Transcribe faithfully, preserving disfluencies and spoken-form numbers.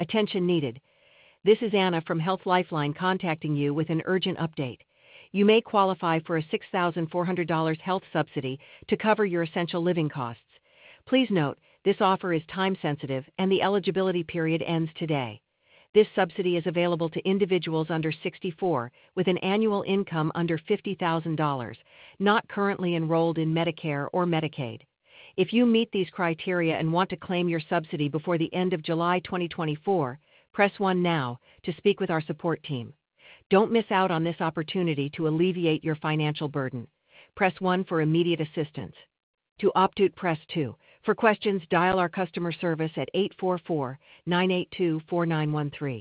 Attention needed. This is Anna from Health Lifeline contacting you with an urgent update. You may qualify for a six thousand four hundred dollars health subsidy to cover your essential living costs. Please note, this offer is time sensitive and the eligibility period ends today. This subsidy is available to individuals under sixty-four with an annual income under fifty thousand dollars, not currently enrolled in Medicare or Medicaid. If you meet these criteria and want to claim your subsidy before the end of July twenty twenty-four, press one now to speak with our support team. Don't miss out on this opportunity to alleviate your financial burden. Press one for immediate assistance. To opt out, press two. For questions, dial our customer service at eight four four, nine eight two, four nine one three.